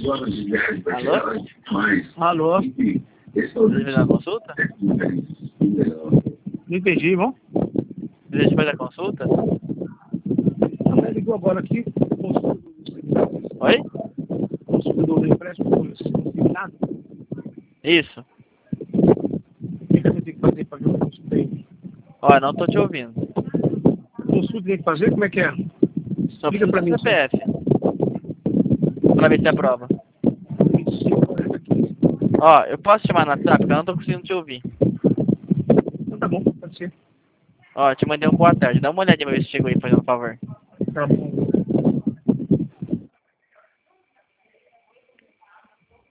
Alô? Alô? Deseja fazer a consulta? Não entendi, irmão. Deseja fazer a consulta? Ela ligou agora aqui. Oi? Consulta do empréstimo consignado. Isso. O que eu tenho que fazer para ver o consulta aí? Ó, não tô te ouvindo. Consulta tem que fazer? Como é que é? Só Liga precisa pra do mim. CPF. Pra ver se aprova. 25, 40, 15. Ó, eu posso chamar no WhatsApp, porque eu não tô conseguindo te ouvir. Então tá bom, pode ser. Ó, te mandei um boa tarde. Dá uma olhadinha pra ver se chegou aí, fazendo um favor. Tá bom.